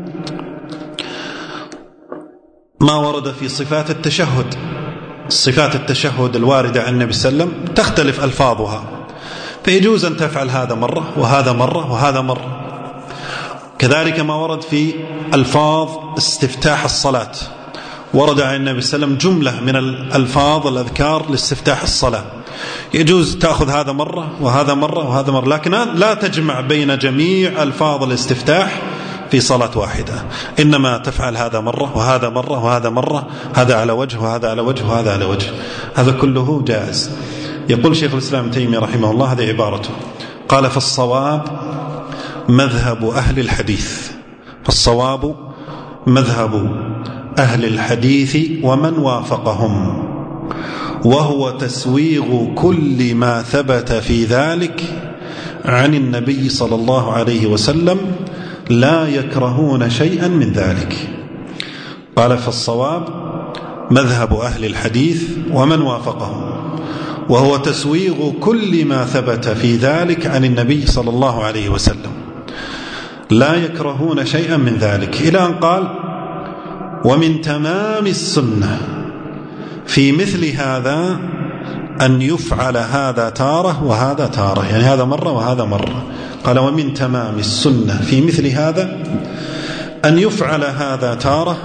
ما ورد في صفات التشهد. صفات التشهد الواردة عن النبي صلى الله عليه وسلم تختلف ألفاظها، فيجوز أن تفعل هذا مرة وهذا مرة وهذا مرة. كذلك ما ورد في ألفاظ استفتاح الصلاة، ورد عن النبي صلى الله عليه وسلم جملة من الألفاظ الأذكار لاستفتاح الصلاة، يجوز تأخذ هذا مرة وهذا مرة وهذا مرة، لكن لا تجمع بين جميع ألفاظ الاستفتاح في صلاة واحدة، إنما تفعل هذا مرة وهذا مرة وهذا مرة، هذا على وجه وهذا على وجه وهذا على وجه، هذا كله جائز. يقول شيخ الإسلام تيمية رحمه الله، هذه عبارته، قال فالصواب مذهب أهل الحديث، فالصواب مذهب أهل الحديث ومن وافقهم، وهو تسويغ كل ما ثبت في ذلك عن النبي صلى الله عليه وسلم، لا يكرهون شيئا من ذلك. قال فالصواب مذهب أهل الحديث ومن وافقهم، وهو تسويغ كل ما ثبت في ذلك عن النبي صلى الله عليه وسلم، لا يكرهون شيئا من ذلك، إلى أن قال ومن تمام السنة في مثل هذا أن يفعل هذا تارة وهذا تارة، يعني هذا مرة وهذا مرة. قال ومن تمام السنة في مثل هذا أن يفعل هذا تارة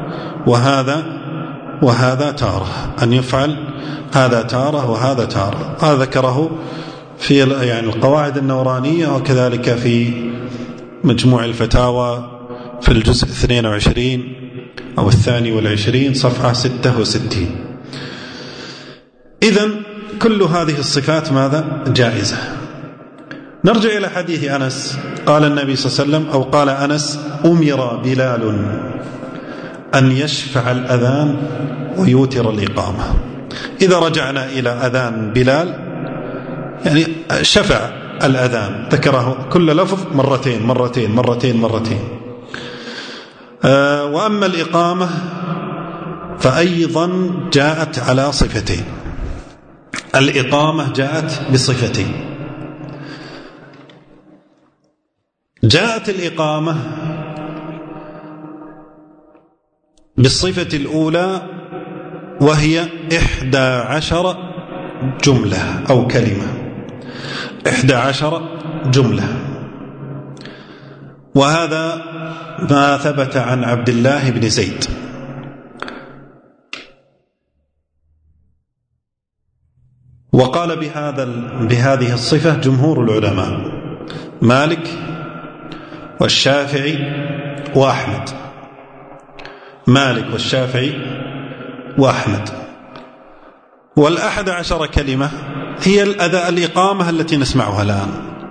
وهذا تارة، أن يفعل هذا تارة وهذا تارة. هذا ذكره في يعني القواعد النورانية، وكذلك في مجموع الفتاوى في الجزء 22 أو 22 صفحة 66. إذن كل هذه الصفات ماذا؟ جائزة. نرجع إلى حديث أنس، قال النبي صلى الله عليه وسلم، أو قال أنس أمر بلال أن يشفع الأذان ويوتر الإقامة. إذا رجعنا إلى أذان بلال يعني شفع الأذان، ذكره كل لفظ مرتين مرتين مرتين مرتين. وأما الإقامة فأيضا جاءت على صفتين، الإقامة جاءت بصفتين. جاءت الإقامة بالصفة الأولى وهي 11 جملة أو كلمة، 11 جملة، وهذا ما ثبت عن عبد الله بن زيد. وقال بهذه الصفة جمهور العلماء، مالك والشافعي وأحمد، مالك والشافعي وأحمد. وال11 كلمة هي الإقامة التي نسمعها الآن،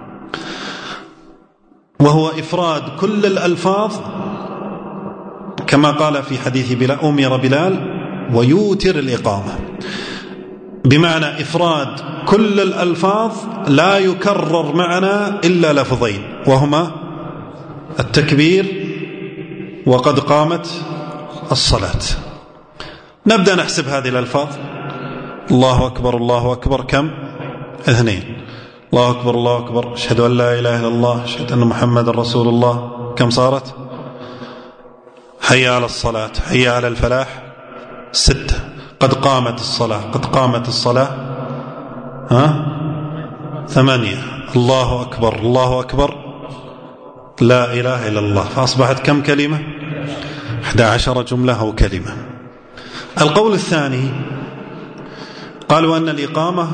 وهو إفراد كل الألفاظ كما قال في حديث بلال، أمر بلال ويوتر الإقامة، بمعنى إفراد كل الألفاظ لا يكرر معنا إلا لفظين، وهما التكبير وقد قامت الصلاة. نبدأ نحسب هذه الألفاظ. الله أكبر الله أكبر، كم؟ 2. الله أكبر الله أكبر، أشهد أن لا إله إلا الله، أشهد أن محمد رسول الله، كم صارت؟ حي على الصلاة، حي على الفلاح، 6. قد قامت الصلاة، قد قامت الصلاة، 8. الله أكبر الله أكبر، لا إله إلا الله، فأصبحت كم كلمة؟ 11 جملة أو كلمة. القول الثاني قالوا أن الإقامة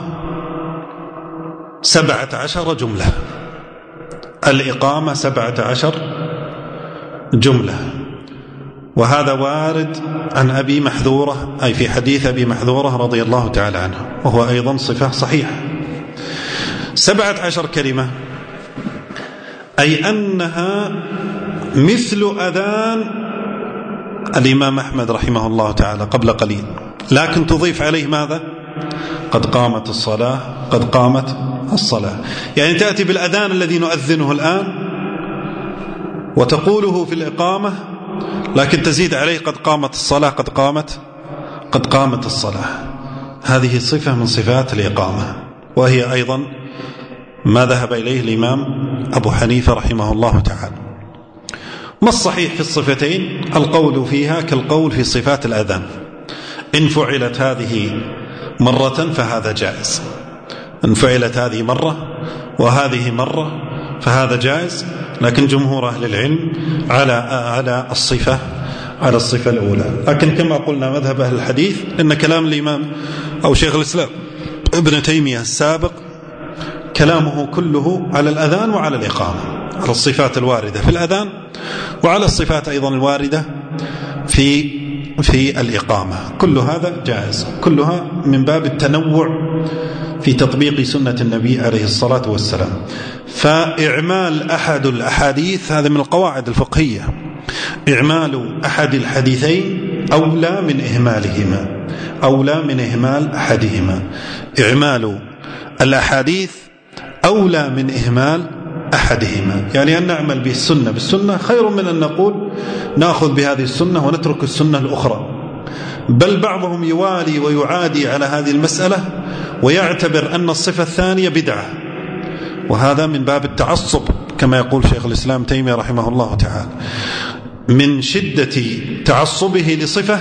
17 جملة، الإقامة 17 جملة، وهذا وارد عن أبي محذورة، أي في حديث أبي محذورة رضي الله تعالى عنه، وهو أيضا صفة صحيحة. 17 كلمة، أي أنها مثل أذان الإمام أحمد رحمه الله تعالى قبل قليل، لكن تضيف عليه ماذا؟ قد قامت الصلاة، قد قامت الصلاة. يعني تأتي بالأذان الذي نؤذنه الآن وتقوله في الإقامة، لكن تزيد عليه قد قامت الصلاة، قد قامت الصلاة. هذه صفة من صفات الإقامة، وهي أيضا ما ذهب إليه الإمام أبو حنيفة رحمه الله تعالى. ما الصحيح في الصفتين؟ القول فيها كالقول في صفات الأذان، إن فعلت هذه مرة فهذا جائز، إن فعلت هذه مرة وهذه مرة فهذا جائز، لكن جمهور أهل العلم على الصفة الأولى. لكن كما قلنا مذهب أهل الحديث إن كلام الإمام أو شيخ الإسلام ابن تيمية السابق كلامه كله على الأذان وعلى الإقامة، على الصفات الواردة في الأذان وعلى الصفات أيضا الواردة في الإقامة. كل هذا جائز، كلها من باب التنوع في تطبيق سنة النبي عليه الصلاة والسلام. فإعمال أحد الأحاديث هذا من القواعد الفقهية، إعمال أحد الحديثين أولى من إهمالهما، أولى من إهمال أحدهما. إعمال الأحاديث أولى من إهمال أحدهما، يعني أن نعمل به السنة بالسنة خير من أن نقول نأخذ بهذه السنة ونترك السنة الأخرى. بل بعضهم يوالي ويعادي على هذه المسألة ويعتبر أن الصفة الثانية بدعة، وهذا من باب التعصب كما يقول شيخ الإسلام تيمية رحمه الله تعالى. من شدة تعصبه لصفة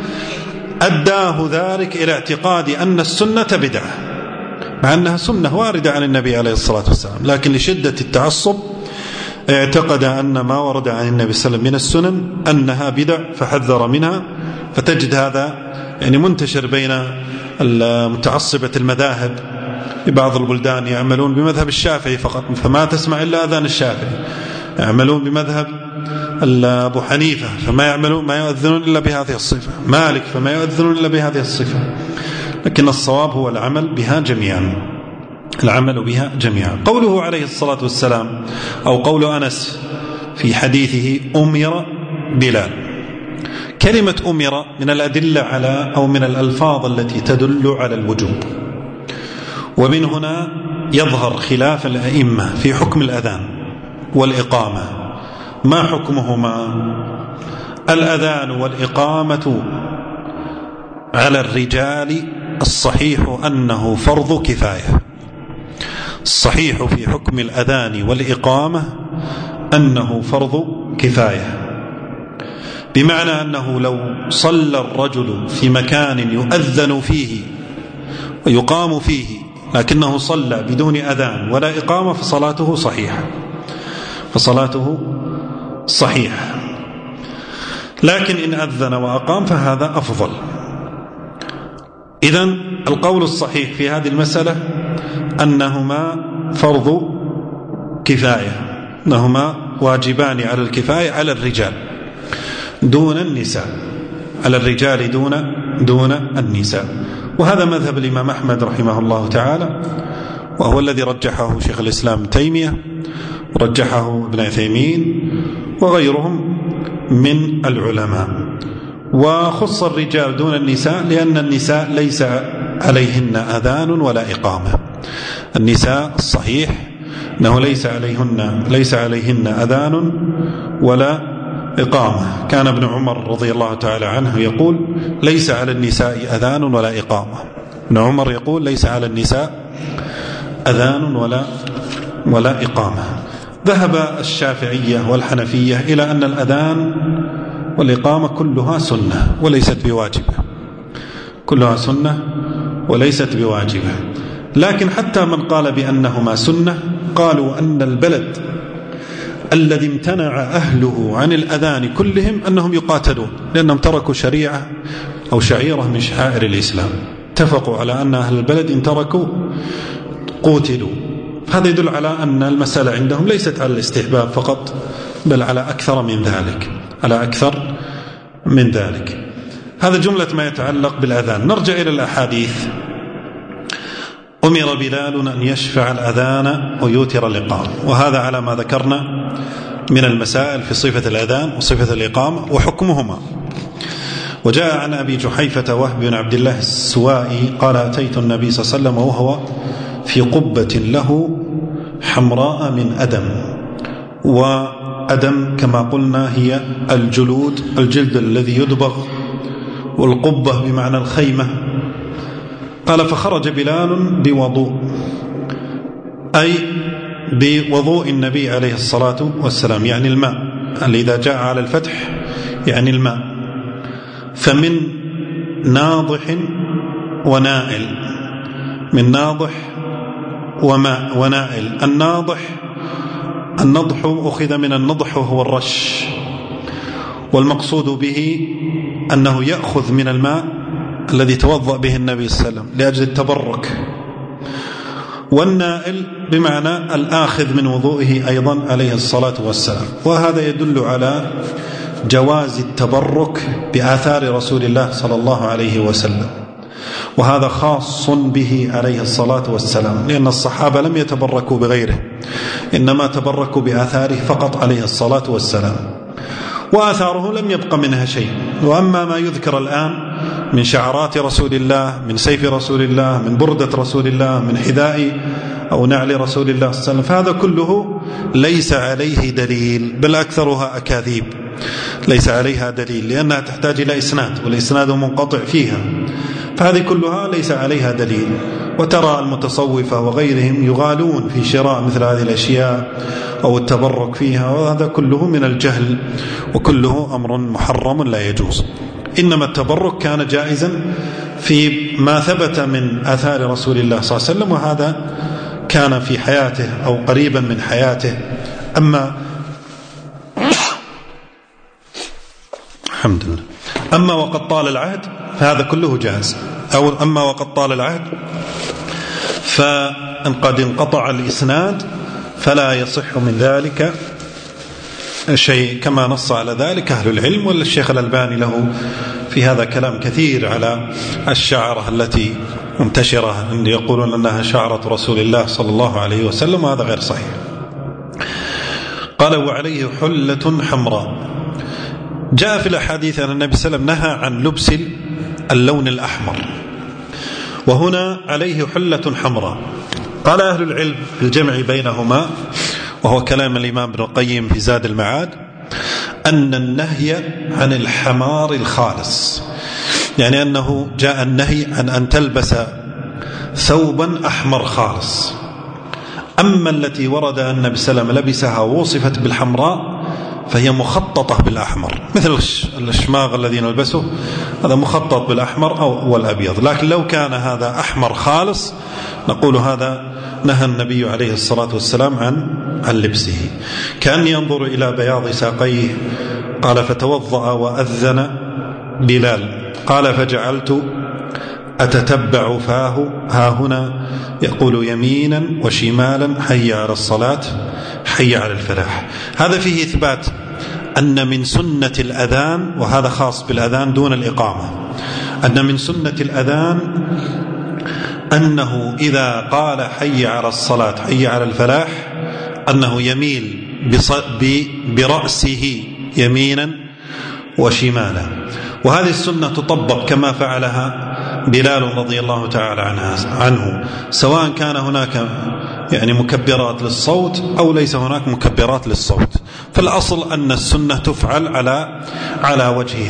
أداه ذلك إلى اعتقاد أن السنة بدعة، مع أنها سنة واردة عن النبي عليه الصلاة والسلام، لكن لشدة التعصب اعتقد أن ما ورد عن النبي صلى الله عليه وسلم من السنن أنها بدع فحذر منها. فتجد هذا يعني منتشر بين المتعصبة المذاهب. في بعض البلدان يعملون بمذهب الشافعي فقط، فما تسمع إلا أذان الشافعي. يعملون بمذهب أبو حنيفة فما يؤذنون إلا بهذه الصفة، مالك فما يؤذنون إلا بهذه الصفة. لكن الصواب هو العمل بها جميعا، العمل بها جميعا. قوله عليه الصلاة والسلام أو قول أنس في حديثه أمر بلال، كلمة أمر من الأدلة على أو من الألفاظ التي تدل على الوجوب، ومن هنا يظهر خلاف الأئمة في حكم الأذان والإقامة. ما حكمهما؟ الأذان والإقامة على الرجال الصحيح أنه فرض كفاية. الصحيح في حكم الأذان والإقامة أنه فرض كفاية، بمعنى أنه لو صلى الرجل في مكان يؤذن فيه ويقام فيه لكنه صلى بدون أذان ولا إقامة فصلاته صحيحة، لكن إن أذن وأقام فهذا أفضل. إذن القول الصحيح في هذه المسألة أنهما فرض كفاية، أنهما واجبان على الكفاية على الرجال دون النساء، على الرجال دون النساء. وهذا مذهب الإمام أحمد رحمه الله تعالى، وهو الذي رجحه شيخ الإسلام تيمية، رجحه ابن عثيمين وغيرهم من العلماء. وخص الرجال دون النساء لأن النساء ليس عليهن أذان ولا إقامة. النساء الصحيح أنه ليس عليهن أذان ولا إقامة. كان ابن عمر رضي الله تعالى عنه يقول ليس على النساء أذان ولا إقامة. ابن عمر يقول ليس على النساء أذان ولا إقامة. ذهب الشافعية والحنفية إلى أن الأذان والإقامة كلها سنة وليست بواجبة، كلها سنة وليست بواجبة. لكن حتى من قال بأنهما سنة قالوا أن البلد الذي امتنع أهله عن الأذان كلهم أنهم يقاتلون، لأنهم تركوا شريعة أو شعيرة من شعائر الإسلام. اتفقوا على أن أهل البلد إن تركوا قوتلوا. هذا يدل على أن المسألة عندهم ليست على الاستحباب فقط، بل على أكثر من ذلك، على أكثر من ذلك. هذا جملة ما يتعلق بالأذان. نرجع إلى الأحاديث. أمر بلال أن يشفع الأذان ويوتر الإقامة، وهذا على ما ذكرنا من المسائل في صفة الأذان وصفة الإقامة وحكمهما. وجاء عن أبي جحيفة وهب بن عبد الله السوائي قال: أتيت النبي صلى الله عليه وسلم وهو في قبة له حمراء من أدم، وأدم كما قلنا هي الجلد الذي يدبغ، والقبة بمعنى الخيمة. قال: فخرج بلال بوضوء، أي بوضوء النبي عليه الصلاة والسلام، يعني الماء اللي إذا جاء على الفتح يعني الماء. فمن ناضح ونائل، من ناضح وماء ونائل. النضح أخذ من النضح وهو الرش، والمقصود به أنه يأخذ من الماء الذي توضأ به النبي صلى الله عليه وسلم لأجل التبرك. والنائل بمعنى الآخذ من وضوئه أيضا عليه الصلاة والسلام. وهذا يدل على جواز التبرك بآثار رسول الله صلى الله عليه وسلم، وهذا خاص به عليه الصلاة والسلام، لأن الصحابة لم يتبركوا بغيره، إنما تبركوا بآثاره فقط عليه الصلاة والسلام، وآثاره لم يبق منها شيء. وأما ما يذكر الآن من شعرات رسول الله، من سيف رسول الله، من بردة رسول الله، من حذاء أو نعل رسول الله صلى الله عليه وسلم، فهذا كله ليس عليه دليل، بل أكثرها أكاذيب ليس عليها دليل، لأنها تحتاج إلى إسناد، والإسناد منقطع فيها، فهذه كلها ليس عليها دليل. وترى المتصوفة وغيرهم يغالون في شراء مثل هذه الأشياء أو التبرك فيها، وهذا كله من الجهل، وكله أمر محرم لا يجوز. إنما التبرك كان جائزا في ما ثبت من آثار رسول الله صلى الله عليه وسلم، وهذا كان في حياته أو قريبا من حياته. الحمد لله. أما وقد طال العهد فهذا كله جائز، أو أما وقد طال العهد فإن قد انقطع الإسناد فلا يصح من ذلك شيء، كما نص على ذلك أهل العلم. والشيخ الألباني له في هذا كلام كثير على الشعرة التي منتشرة أن يقولون أنها شعرة رسول الله صلى الله عليه وسلم، وهذا غير صحيح. قال: وعليه حلة حمراء. جاء في الأحاديث أن النبي صلى الله عليه وسلم نهى عن لبس اللون الأحمر، وهنا عليه حلة حمراء. قال أهل العلم الجمع بينهما، وهو كلام الإمام ابن القيم في زاد المعاد، أن النهي عن الحمار الخالص، يعني أنه جاء النهي عن أن تلبس ثوبا أحمر خالص. أما التي ورد أن النبي صلى الله عليه وسلم لبسها ووصفت بالحمراء فهي مخططة بالأحمر، مثل الشماغ الذي نلبسه، هذا مخطط بالأحمر أو الأبيض. لكن لو كان هذا أحمر خالص نقول هذا نهى النبي عليه الصلاة والسلام عن لبسه. كأني ينظر إلى بياض ساقيه. قال: فتوضأ وأذن بلال. قال: فجعلت أتتبع فاه ها هنا يقول يمينا وشمالا حي على الصلاة حي على الفلاح. هذا فيه إثبات أن من سنة الأذان، وهذا خاص بالأذان دون الإقامة، أن من سنة الأذان أنه إذا قال حي على الصلاة حي على الفلاح أنه يميل برأسه يمينا وشمالا. وهذه السنة تطبق كما فعلها بلال رضي الله تعالى عنه، سواء كان هناك يعني مكبرات للصوت أو ليس هناك مكبرات للصوت. فالأصل أن السنة تفعل على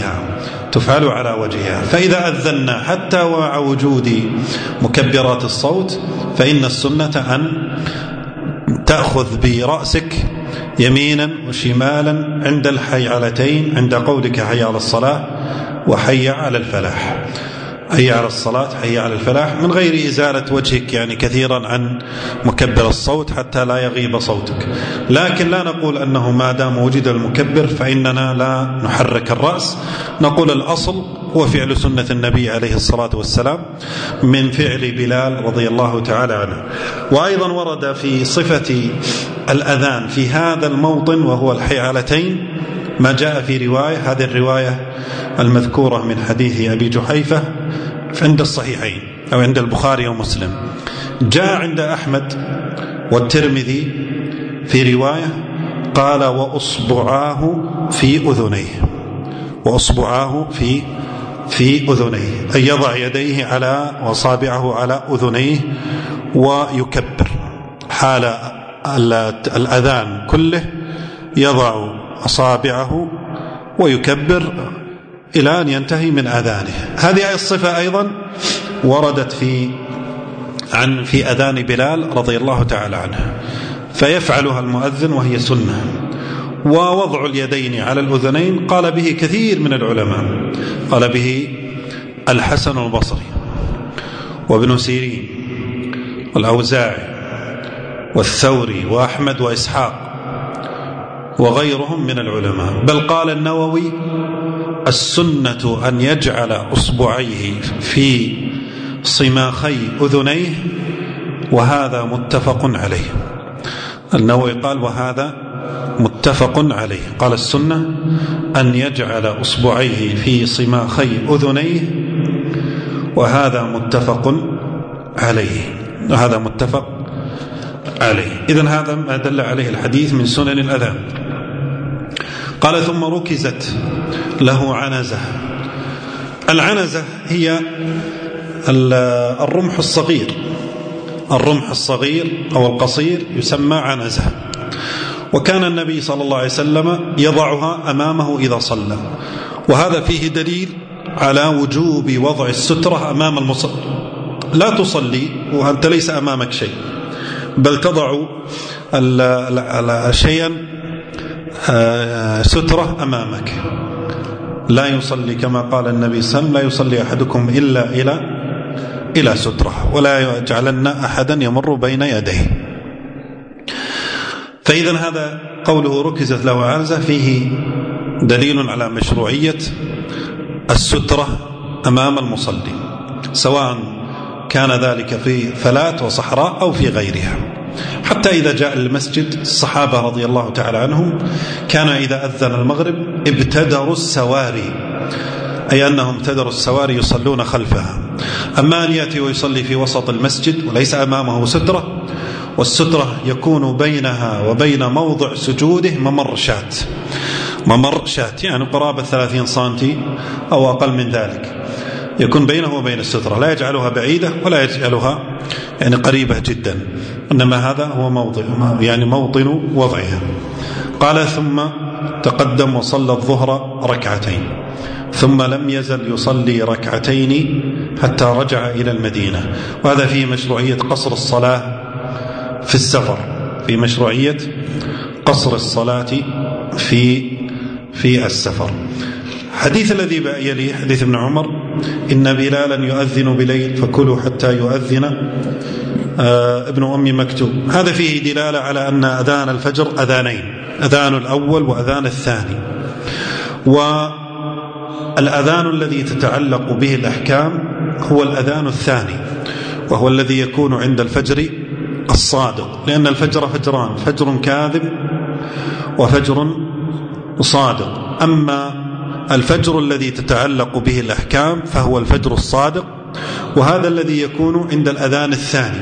وجهها. فإذا أذنا حتى ومع وجود مكبرات الصوت فإن السنة أن تأخذ برأسك يمينا وشمالا عند الحيعلتين، عند قولك حي على الصلاة وحي على الفلاح، حي على الصلاة حي على الفلاح، من غير إزالة وجهك يعني كثيرا عن مكبر الصوت حتى لا يغيب صوتك. لكن لا نقول أنه ما دام وجد المكبر فإننا لا نحرك الرأس، نقول الأصل هو فعل سنة النبي عليه الصلاة والسلام من فعل بلال رضي الله تعالى عنه. وأيضا ورد في صفة الأذان في هذا الموطن وهو الحيعلتين ما جاء في رواية، هذه الرواية المذكورة من حديث أبي جحيفة عند الصحيحين أو عند البخاري ومسلم، جاء عند أحمد والترمذي في رواية قال وأصبعاه في أذنيه، وأصبعاه في أذنيه، أي يضع يديه على وأصابعه على أذنيه ويكبر حال الأذان كله، يضع أصابعه ويكبر إلى أن ينتهي من أذانه. هذه الصفة أيضا وردت في أذان بلال رضي الله تعالى عنه، فيفعلها المؤذن وهي سنة. ووضع اليدين على الأذنين قال به كثير من العلماء، قال به الحسن البصري وابن سيرين والأوزاعي والثوري وأحمد وإسحاق وغيرهم من العلماء. بل قال النووي السنة أن يجعل أصبعيه في صماخي أذنيه، وهذا متفق عليه. النووي قال وهذا متفق عليه، قال السنة أن يجعل أصبعيه في صماخي أذنيه، وهذا متفق عليه، وهذا متفق عليه. إذن هذا ما دل عليه الحديث من سنن الأذان. قال ثم ركزت له عنزة. العنزة هي الرمح الصغير، الرمح الصغير أو القصير يسمى عنزة، وكان النبي صلى الله عليه وسلم يضعها أمامه إذا صلى، وهذا فيه دليل على وجوب وضع السترة أمام المصلي. لا تصلي وأنت ليس أمامك شيء، بل تضع شيئا سترة أمامك. لا يصلي كما قال النبي صلى الله عليه وسلم لا يصلي أحدكم إلا إلى سترة، ولا يجعلن أحدا يمر بين يديه. فإذا هذا قوله ركزت له عنزة فيه دليل على مشروعية السترة أمام المصلي، سواء كان ذلك في فلات وصحراء أو في غيرها. حتى إذا جاء المسجد الصحابة رضي الله تعالى عنهم كان إذا أذن المغرب ابتدروا السواري، أي أنهم ابتدروا السواري يصلون خلفها. أما أن يأتي ويصلي في وسط المسجد وليس أمامه سترة، والسترة يكون بينها وبين موضع سجوده ممر شات يعني قرابة 30 سنتي أو أقل من ذلك، يكون بينه وبين السترة، لا يجعلها بعيدة ولا يجعلها يعني قريبة جدا، إنما هذا هو موطن وضعها. قال ثم تقدم وصلى الظهر ركعتين، ثم لم يزل يصلي ركعتين حتى رجع إلى المدينة. وهذا فيه مشروعية قصر الصلاة في السفر، في مشروعية قصر الصلاة في السفر. حديث الذي يليه حديث ابن عمر إن بلالا يؤذن بليل فكلوا حتى يؤذن ابن أم مكتوم. هذا فيه دلالة على أن أذان الفجر أذانين، أذان الأول وأذان الثاني. والأذان الذي تتعلق به الأحكام هو الأذان الثاني، وهو الذي يكون عند الفجر الصادق، لأن الفجر فجران، فجر كاذب وفجر صادق. أما الفجر الذي تتعلق به الأحكام فهو الفجر الصادق، وهذا الذي يكون عند الأذان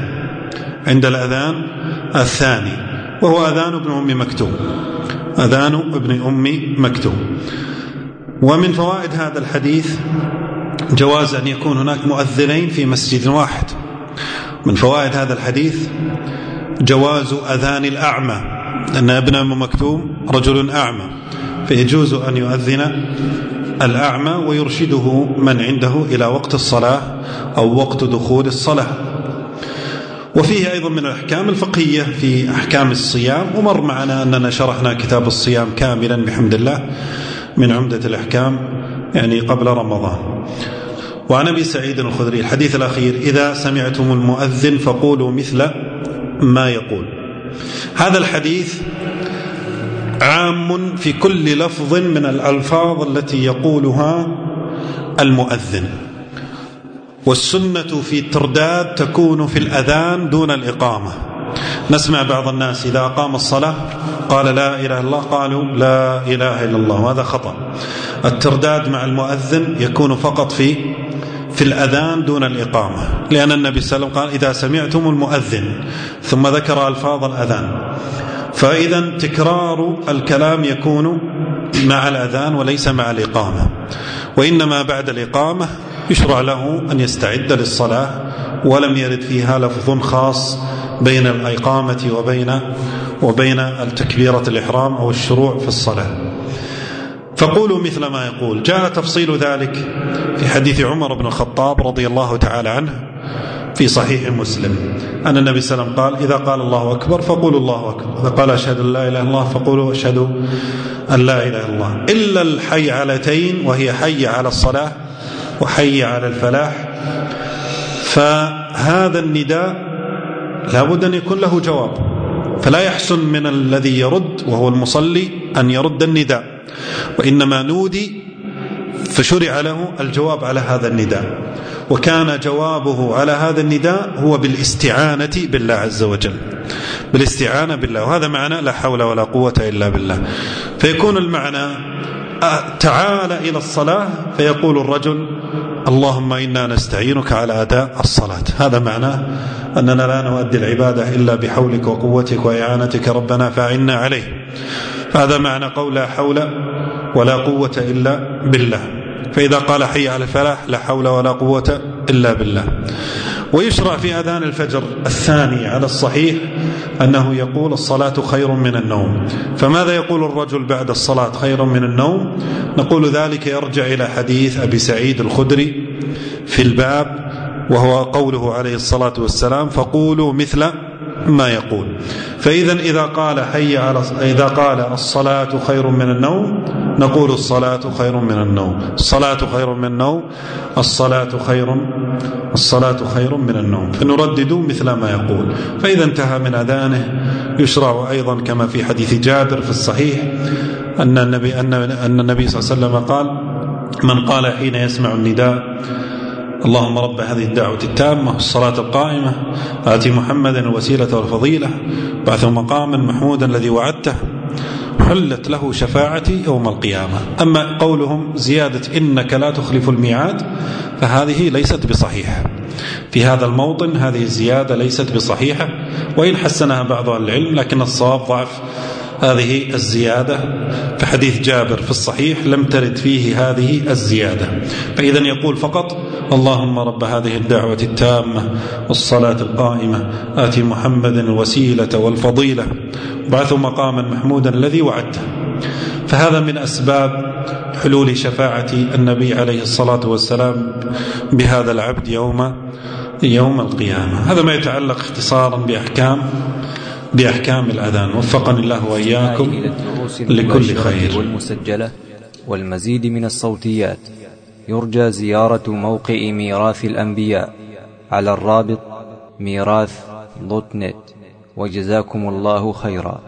الثاني، وهو أذان ابن أم مكتوم، أذان ابن أم مكتوم. ومن فوائد هذا الحديث جواز أن يكون هناك مؤذنين في مسجد واحد. من فوائد هذا الحديث جواز أذان الأعمى، لأن ابن أم مكتوم رجل أعمى، فيجوز أن يؤذن الأعمى ويرشده من عنده إلى وقت الصلاة أو وقت دخول الصلاة. وفيه أيضا من الأحكام الفقهية في أحكام الصيام، ومر معنا أننا شرحنا كتاب الصيام كاملا بحمد الله من عمدة الأحكام يعني قبل رمضان. وعن أبي سعيد الخدري الحديث الأخير إذا سمعتم المؤذن فقولوا مثل ما يقول. هذا الحديث عام في كل لفظ من الألفاظ التي يقولها المؤذن، والسنة في الترداد تكون في الأذان دون الإقامة. نسمع بعض الناس إذا أقام الصلاة قال لا إله إلا الله قالوا لا إله إلا الله، وهذا خطأ. الترداد مع المؤذن يكون فقط في الأذان دون الإقامة، لأن النبي صلى الله عليه وسلم قال إذا سمعتم المؤذن، ثم ذكر ألفاظ الأذان. فإذا تكرار الكلام يكون مع الأذان وليس مع الإقامة، وإنما بعد الإقامة يشرع له أن يستعد للصلاة، ولم يرد فيها لفظ خاص بين الإقامة وبين التكبيرة الإحرام أو الشروع في الصلاة. فقولوا مثل ما يقول. جاء تفصيل ذلك في حديث عمر بن الخطاب رضي الله تعالى عنه في صحيح مسلم، أن النبي صلى الله عليه وسلم قال إذا قال الله أكبر فقولوا الله أكبر، إذا قال أشهد أن لا إله إلا الله فقولوا أشهد أن لا إله إلا الله، إلا الحي علتين، وهي حي على الصلاة وحي على الفلاح. فهذا النداء لا بد أن يكون له جواب، فلا يحسن من الذي يرد وهو المصلي أن يرد النداء، وإنما نودي فشرع له الجواب على هذا النداء، وكان جوابه على هذا النداء هو بالاستعانة بالله عز وجل، بالاستعانة بالله، وهذا معنى لا حول ولا قوة إلا بالله. فيكون المعنى تعال إلى الصلاة، فيقول الرجل اللهم إنا نستعينك على أداء الصلاة، هذا معناه أننا لا نؤدي العبادة إلا بحولك وقوتك وإعانتك ربنا فأعنا عليه. هذا معنى قول لا حول ولا قوة إلا بالله. فإذا قال حي على الفلاح لا حول ولا قوة إلا بالله. ويشرع في أذان الفجر الثاني على الصحيح أنه يقول الصلاة خير من النوم. فماذا يقول الرجل بعد الصلاة خير من النوم؟ نقول ذلك يرجع إلى حديث أبي سعيد الخدري في الباب، وهو قوله عليه الصلاة والسلام فقولوا مثل ما يقول. فإذا إذا قال الصلاة خير من النوم نقول الصلاة خير من النوم، الصلاة خير من النوم، الصلاة خير من النوم، فنردد مثل ما يقول. فإذا انتهى من أذانه يشرع أيضا كما في حديث جابر في الصحيح أن النبي صلى الله عليه وسلم قال من قال حين يسمع النداء اللهم رب هذه الدعوة التامة الصلاة القائمة آتي محمدا الوسيلة والفضيلة بعثه مقاما محمودا الذي وعدته حلت له شفاعتي يوم القيامة. أما قولهم زيادة إنك لا تخلف الميعاد فهذه ليست بصحيحة في هذا الموطن، هذه الزيادة ليست بصحيحة، وإن حسنها بعض العلم، لكن الصواب ضعف هذه الزيادة. في حديث جابر في الصحيح لم ترد فيه هذه الزيادة. فإذا يقول فقط اللهم رب هذه الدعوة التامة والصلاة القائمة آتي محمدا الوسيلة والفضيلة بعثه مقاما محمودا الذي وعدته. فهذا من أسباب حلول شفاعة النبي عليه الصلاة والسلام بهذا العبد يوم القيامة. هذا ما يتعلق اختصارا بأحكام الأذان. وفقني الله وإياكم لكل خير. والمسجلة والمزيد من الصوتيات يرجى زيارة موقع ميراث الأنبياء على الرابط ميراث.net. وجزاكم الله خيرا.